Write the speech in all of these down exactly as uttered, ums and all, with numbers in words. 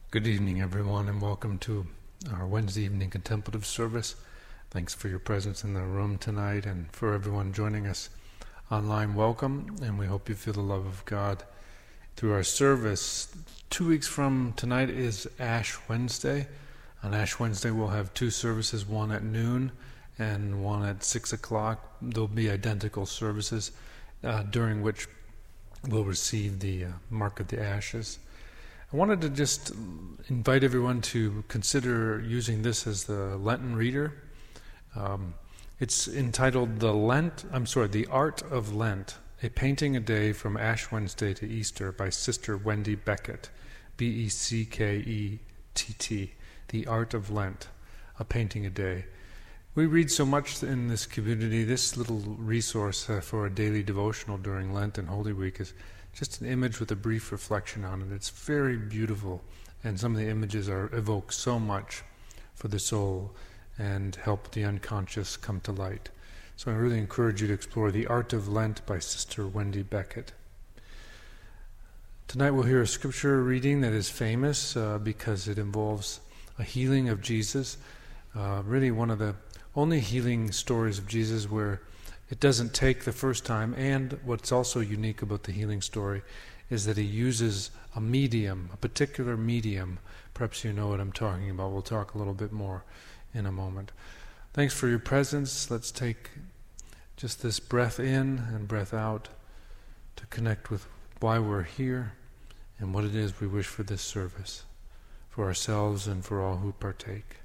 Good evening, everyone, and welcome to our Wednesday evening contemplative service. Thanks for your presence in the room tonight, and for everyone joining us online, welcome, and we hope you feel the love of God through our service. Two weeks from tonight is Ash Wednesday. On Ash Wednesday, we'll have two services, one at noon and one at six o'clock. They'll be identical services, uh, during which we'll receive the uh, mark of the ashes. I wanted to just invite everyone to consider using this as the Lenten reader. Um, it's entitled "The Lent." I'm sorry, "The Art of Lent: A Painting a Day from Ash Wednesday to Easter" by Sister Wendy Beckett, B E C K E T T. The Art of Lent: A Painting a Day. We read so much in this community. This little resource uh, for a daily devotional during Lent and Holy Week is just an image with a brief reflection on it. It's very beautiful, and some of the images are evoke so much for the soul and help the unconscious come to light. So I really encourage you to explore The Art of Lent by Sister Wendy Beckett. Tonight we'll hear a scripture reading that is famous uh, because it involves a healing of Jesus, uh, really one of the only healing stories of Jesus where it doesn't take the first time, and what's also unique about the healing story is that he uses a medium, a particular medium. Perhaps you know what I'm talking about. We'll talk a little bit more in a moment. Thanks for your presence. Let's take just this breath in and breath out to connect with why we're here and what it is we wish for this service, for ourselves and for all who partake.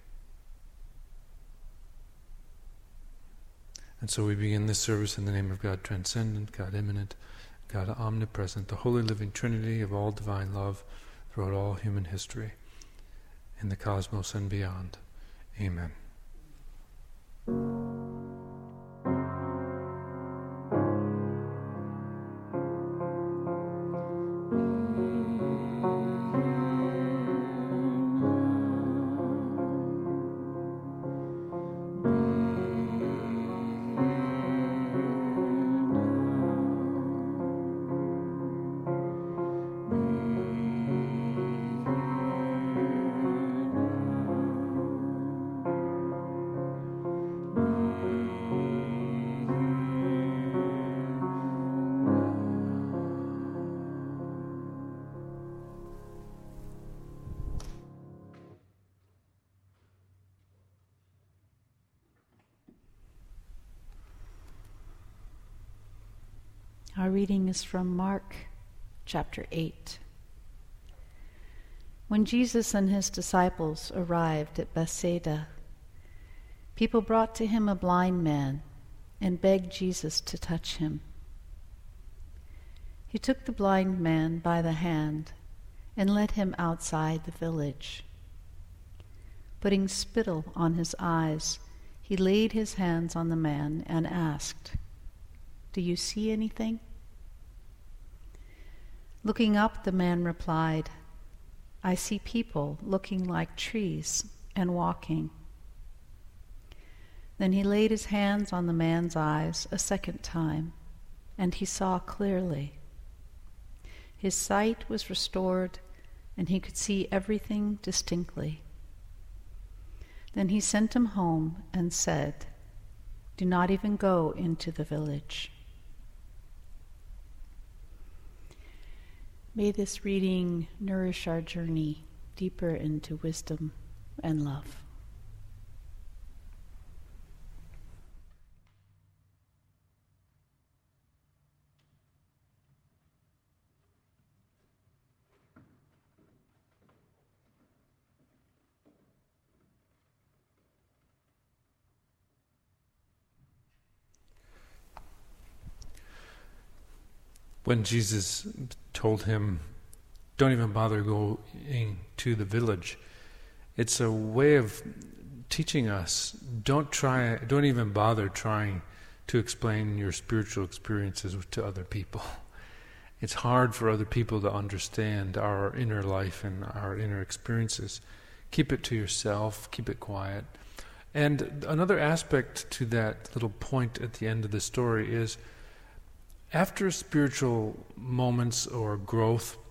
And so we begin this service in the name of God transcendent, God immanent, God omnipresent, the holy living Trinity of all divine love throughout all human history, in the cosmos and beyond. Amen. Our reading is from Mark chapter eight. When Jesus and his disciples arrived at Bethsaida, people brought to him a blind man and begged Jesus to touch him. He took the blind man by the hand and led him outside the village. Putting spittle on his eyes, he laid his hands on the man and asked, "Do you see anything?" Looking up, the man replied, "I see people looking like trees and walking." Then he laid his hands on the man's eyes a second time, and he saw clearly. His sight was restored, and he could see everything distinctly. Then he sent him home and said, "Do not even go into the village." May this reading nourish our journey deeper into wisdom and love. When Jesus told him, "Don't even bother going to the village," it's a way of teaching us, don't try, don't even bother trying to explain your spiritual experiences to other people. It's hard for other people to understand our inner life and our inner experiences. Keep it to yourself, keep it quiet. And another aspect to that little point at the end of the story is, after spiritual moments or growth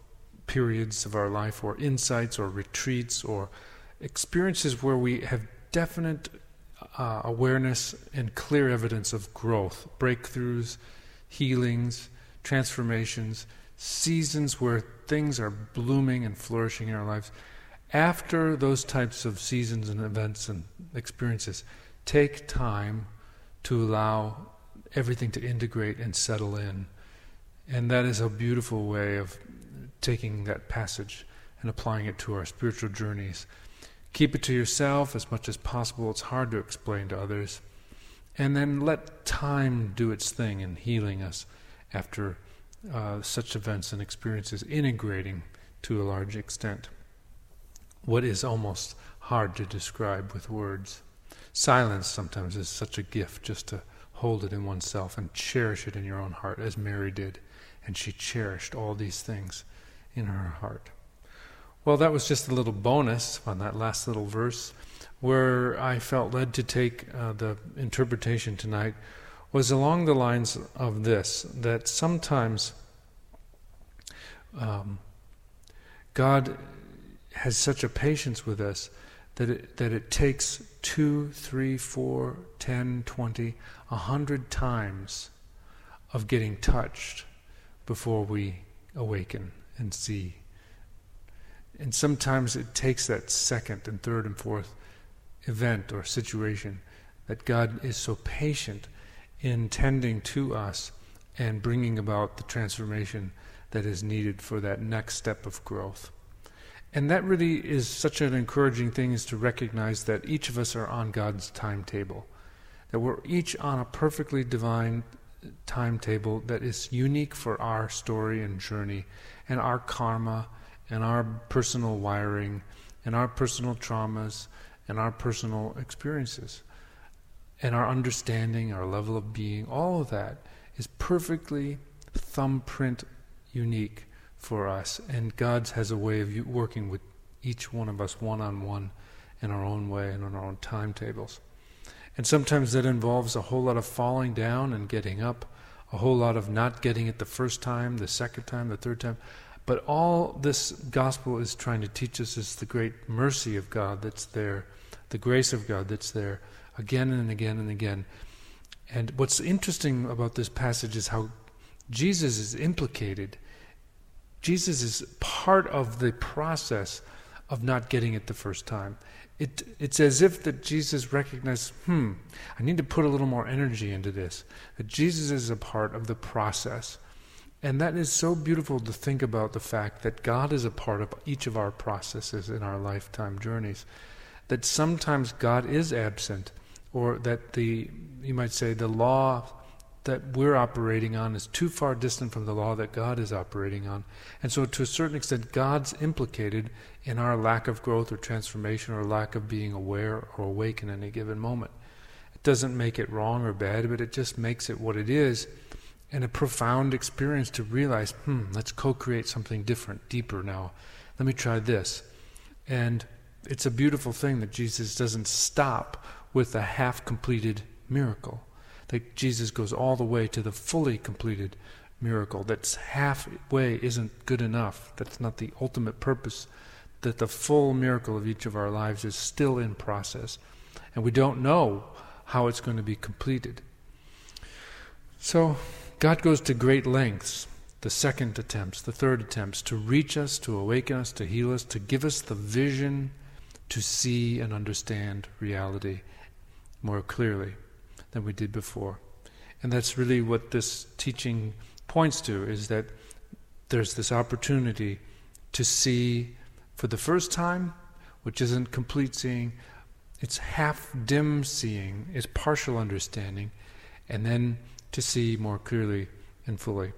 periods of our life, or insights, or retreats, or experiences where we have definite uh, awareness and clear evidence of growth, breakthroughs, healings, transformations, seasons where things are blooming and flourishing in our lives. After those types of seasons and events and experiences, take time to allow everything to integrate and settle in. And that is a beautiful way of taking that passage and applying it to our spiritual journeys. Keep it to yourself as much as possible. It's hard to explain to others. And then let time do its thing in healing us after uh, such events and experiences, integrating to a large extent what is almost hard to describe with words. Silence sometimes is such a gift, just to hold it in oneself and cherish it in your own heart, as Mary did. And she cherished all these things in her heart. Well, that was just a little bonus on that last little verse, where I felt led to take uh, the interpretation tonight was along the lines of this, that sometimes um, God has such a patience with us that it, that it takes two, three, four, ten, twenty, a hundred times of getting touched before we awaken and see. And sometimes it takes that second and third and fourth event or situation that God is so patient in tending to us and bringing about the transformation that is needed for that next step of growth. And that really is such an encouraging thing, is to recognize that each of us are on God's timetable, that we're each on a perfectly divine timetable that is unique for our story and journey and our karma and our personal wiring and our personal traumas and our personal experiences and our understanding, our level of being. All of that is perfectly thumbprint unique for us, and God has a way of working with each one of us one-on-one in our own way and on our own timetables. And sometimes that involves a whole lot of falling down and getting up, a whole lot of not getting it the first time, the second time, the third time. But all this gospel is trying to teach us is the great mercy of God that's there, the grace of God that's there, again and again and again. And what's interesting about this passage is how Jesus is implicated. Jesus is part of the process of not getting it the first time. It, it's as if that Jesus recognized, hmm, I need to put a little more energy into this. That Jesus is a part of the process. And that is so beautiful to think about, the fact that God is a part of each of our processes in our lifetime journeys. That sometimes God is absent, or that the, you might say, the law that we're operating on is too far distant from the law that God is operating on. And so to a certain extent, God's implicated in our lack of growth or transformation or lack of being aware or awake in any given moment. It doesn't make it wrong or bad, but it just makes it what it is, and a profound experience to realize, hmm, let's co-create something different, deeper now. Let me try this. And it's a beautiful thing that Jesus doesn't stop with a half-completed miracle. That Jesus goes all the way to the fully completed miracle. That's halfway isn't good enough. That's not the ultimate purpose. That the full miracle of each of our lives is still in process. And we don't know how it's going to be completed. So God goes to great lengths, the second attempts, the third attempts, to reach us, to awaken us, to heal us, to give us the vision to see and understand reality more clearly than we did before. And that's really what this teaching points to, is that there's this opportunity to see for the first time, which isn't complete seeing, it's half dim seeing, it's partial understanding, and then to see more clearly and fully.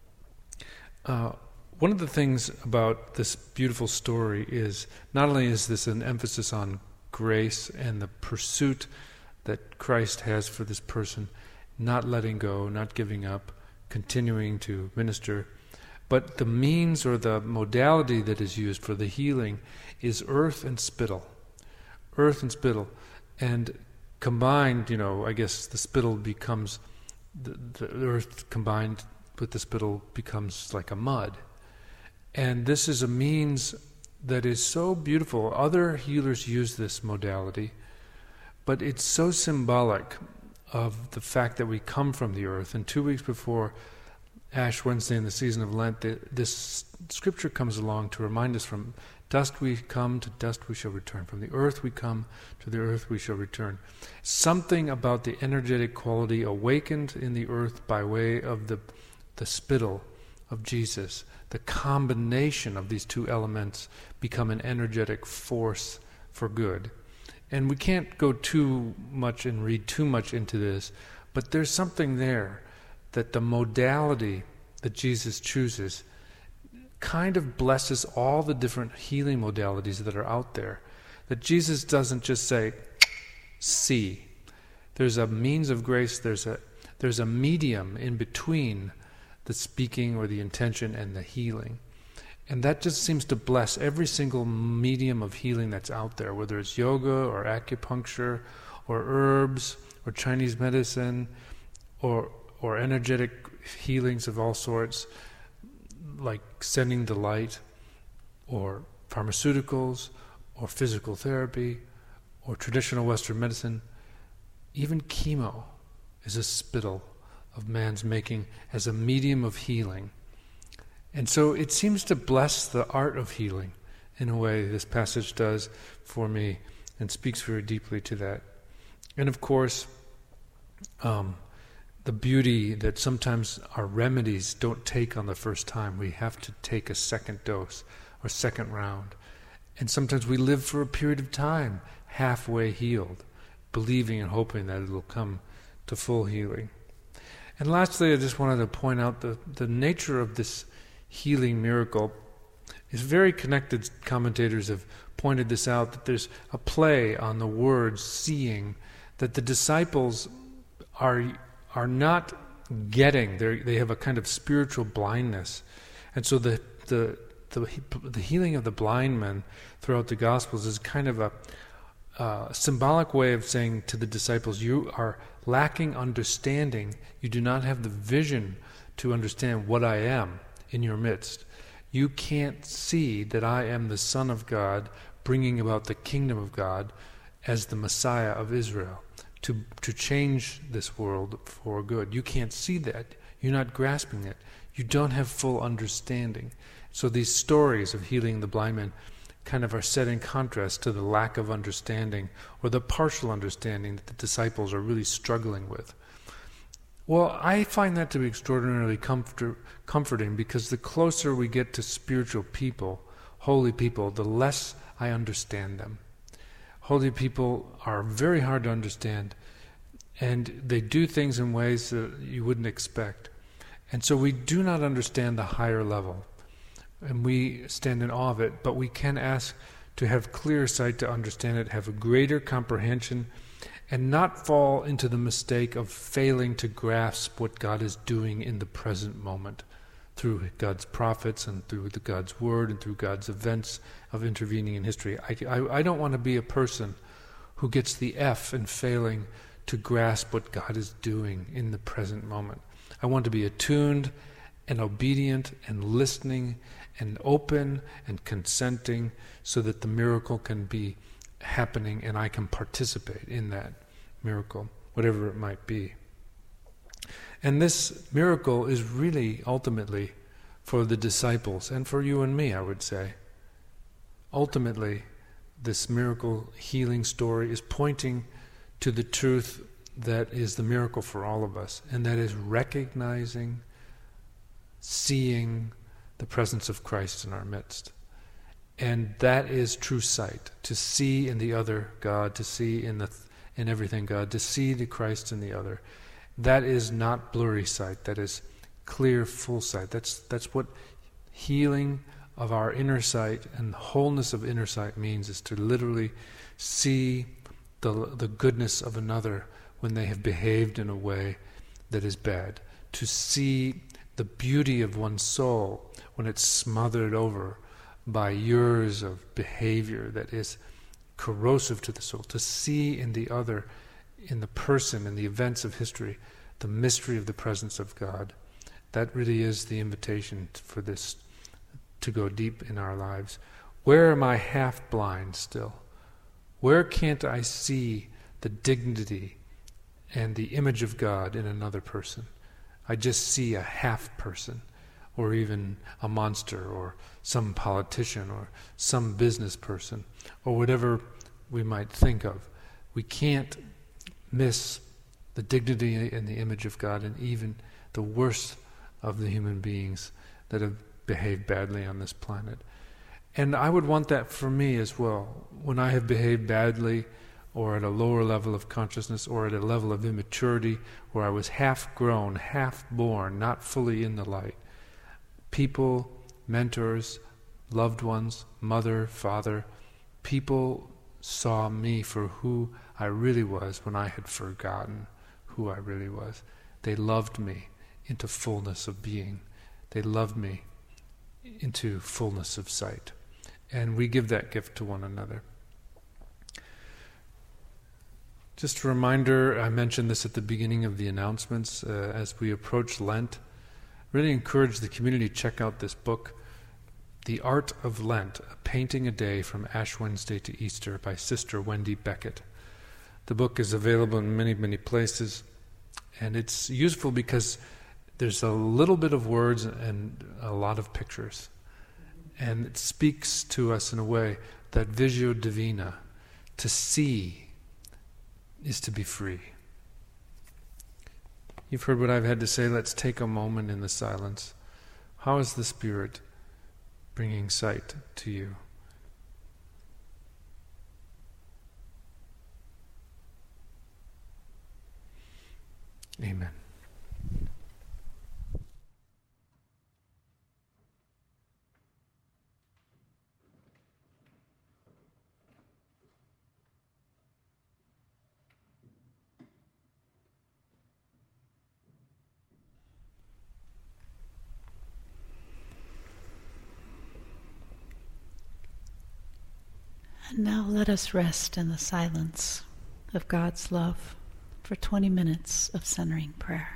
Uh, one of the things about this beautiful story is not only is this an emphasis on grace and the pursuit that Christ has for this person, not letting go, not giving up, continuing to minister, but the means or the modality that is used for the healing is earth and spittle. Earth and spittle. And combined, you know, I guess the spittle becomes, the, the earth combined with the spittle becomes like a mud. And this is a means that is so beautiful. Other healers use this modality, but it's so symbolic of the fact that we come from the earth. And two weeks before Ash Wednesday in the season of Lent, the, this scripture comes along to remind us, from dust we come, to dust we shall return. From the earth we come, to the earth we shall return. Something about the energetic quality awakened in the earth by way of the, the spittle of Jesus. The combination of these two elements become an energetic force for good. And we can't go too much and read too much into this, but there's something there that the modality that Jesus chooses kind of blesses all the different healing modalities that are out there. That Jesus doesn't just say, see. There's a means of grace, there's a there's a medium in between the speaking or the intention and the healing. And that just seems to bless every single medium of healing that's out there, whether it's yoga or acupuncture or herbs or Chinese medicine or or energetic healings of all sorts, like sending the light, or pharmaceuticals, or physical therapy, or traditional Western medicine. Even chemo is a spittle of man's making as a medium of healing. And so it seems to bless the art of healing in a way this passage does for me, and speaks very deeply to that. And of course, um, the beauty that sometimes our remedies don't take on the first time. We have to take a second dose or second round. And sometimes we live for a period of time halfway healed, believing and hoping that it will come to full healing. And lastly, I just wanted to point out the, the nature of this healing miracle is very connected. Commentators have pointed this out, that there's a play on the word seeing, that the disciples are are not getting. They they have a kind of spiritual blindness. And so the, the the the healing of the blind men throughout the Gospels is kind of a uh, symbolic way of saying to the disciples, you are lacking understanding. You do not have the vision to understand what I am in your midst. You can't see that I am the Son of God, bringing about the kingdom of God as the Messiah of Israel, to to change this world for good. You can't see that. You're not grasping it. You don't have full understanding. So these stories of healing the blind man kind of are set in contrast to the lack of understanding, or the partial understanding that the disciples are really struggling with. Well, I find that to be extraordinarily comfort, comforting, because the closer we get to spiritual people, holy people, the less I understand them. Holy people are very hard to understand, and they do things in ways that you wouldn't expect. And so we do not understand the higher level, and we stand in awe of it, but we can ask to have clear sight to understand it, have a greater comprehension, and not fall into the mistake of failing to grasp what God is doing in the present moment through God's prophets and through the God's word and through God's events of intervening in history. I, I, I don't want to be a person who gets the F in failing to grasp what God is doing in the present moment. I want to be attuned and obedient and listening and open and consenting, so that the miracle can be happening and I can participate in that miracle, whatever it might be. And this miracle is really ultimately for the disciples and for you and me, I would say. Ultimately, this miracle healing story is pointing to the truth that is the miracle for all of us, and that is recognizing, seeing the presence of Christ in our midst. And that is true sight, to see in the other God, to see in the in everything God, to see the Christ in the other. That is not blurry sight, that is clear, full sight. That's that's what healing of our inner sight and wholeness of inner sight means, is to literally see the the goodness of another when they have behaved in a way that is bad. To see the beauty of one's soul when it's smothered over by years of behavior that is corrosive to the soul. To see in the other, in the person, in the events of history, the mystery of the presence of God. That really is the invitation for this to go deep in our lives. Where am I half blind still? Where can't I see the dignity and the image of God in another person? I just see a half person, or even a monster, or some politician, or some business person, or whatever we might think of. We can't miss the dignity and the image of God in even the worst of the human beings that have behaved badly on this planet. And I would want that for me as well. When I have behaved badly, or at a lower level of consciousness, or at a level of immaturity, where I was half grown, half born, not fully in the light, people, mentors, loved ones, mother, father, people saw me for who I really was when I had forgotten who I really was. They loved me into fullness of being. They loved me into fullness of sight. And we give that gift to one another. Just a reminder, I mentioned this at the beginning of the announcements, uh, as we approach Lent, really encourage the community to check out this book, The Art of Lent, A Painting a Day from Ash Wednesday to Easter by Sister Wendy Beckett. The book is available in many, many places, and it's useful because there's a little bit of words and a lot of pictures. And it speaks to us in a way that visio divina, to see, is to be free. You've heard what I've had to say. Let's take a moment in the silence. How is the Spirit bringing sight to you? Amen. And now let us rest in the silence of God's love for twenty minutes of centering prayer.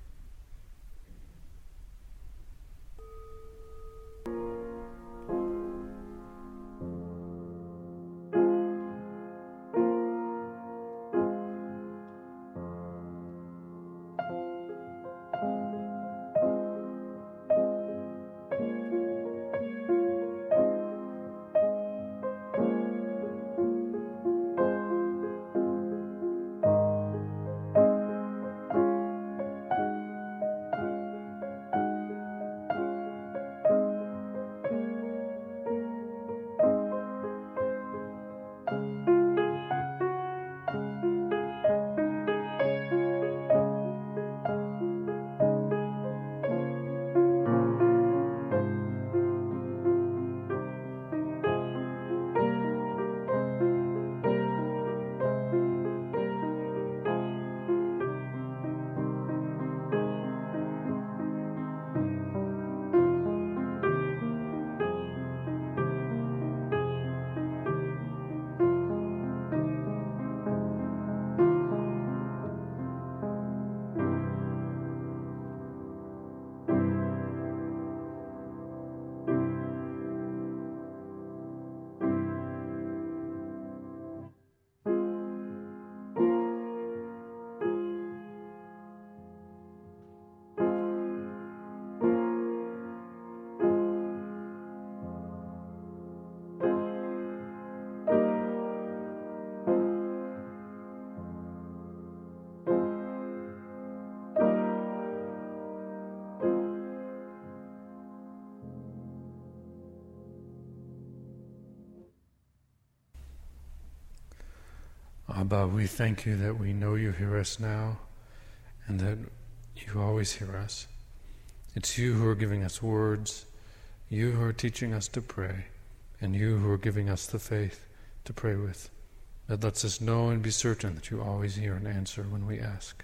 Abba, we thank you that we know you hear us now and that you always hear us. It's you who are giving us words, you who are teaching us to pray, and you who are giving us the faith to pray with. That lets us know and be certain that you always hear and answer when we ask.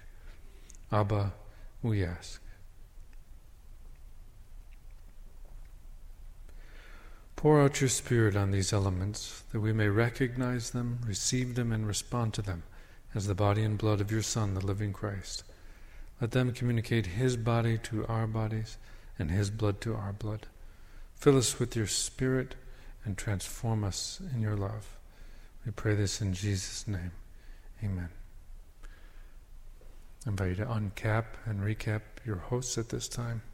Abba, we ask. Pour out your Spirit on these elements, that we may recognize them, receive them, and respond to them as the body and blood of your Son, the living Christ. Let them communicate his body to our bodies and his blood to our blood. Fill us with your Spirit and transform us in your love. We pray this in Jesus' name. Amen. I invite you to uncap and recap your hosts at this time.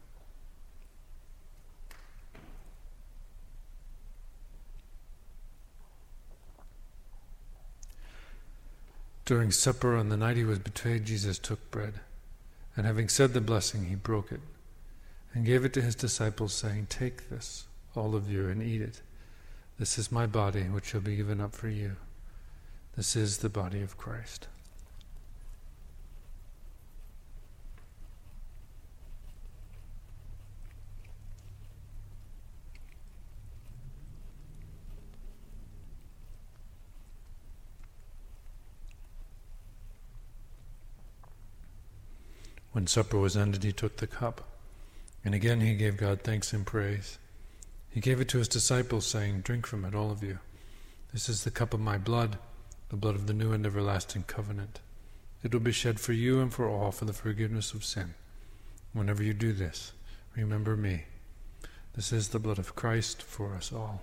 During supper on the night he was betrayed, Jesus took bread, and having said the blessing, he broke it, and gave it to his disciples, saying, "Take this, all of you, and eat it. This is my body, which shall be given up for you. This is the body of Christ." When supper was ended, he took the cup, and again he gave God thanks and praise. He gave it to his disciples, saying, "Drink from it, all of you. This is the cup of my blood, the blood of the new and everlasting covenant. It will be shed for you and for all for the forgiveness of sin. Whenever you do this, remember me. This is the blood of Christ for us all."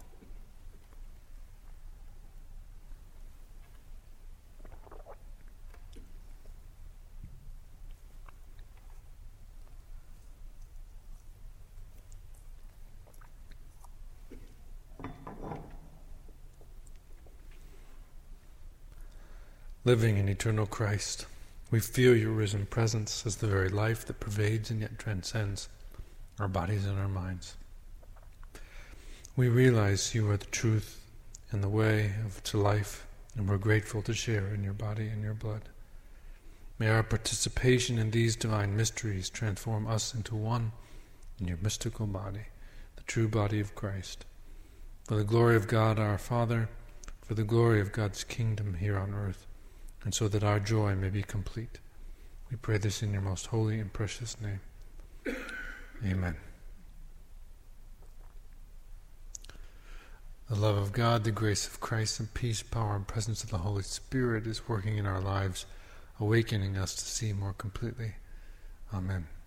Living in eternal Christ, we feel your risen presence as the very life that pervades and yet transcends our bodies and our minds. We realize you are the truth and the way of to life, and we're grateful to share in your body and your blood. May our participation in these divine mysteries transform us into one in your mystical body, the true body of Christ, for the glory of God our Father, for the glory of God's kingdom here on earth, and so that our joy may be complete. We pray this in your most holy and precious name. Amen. The love of God, the grace of Christ, and peace, power, and presence of the Holy Spirit is working in our lives, awakening us to see more completely. Amen.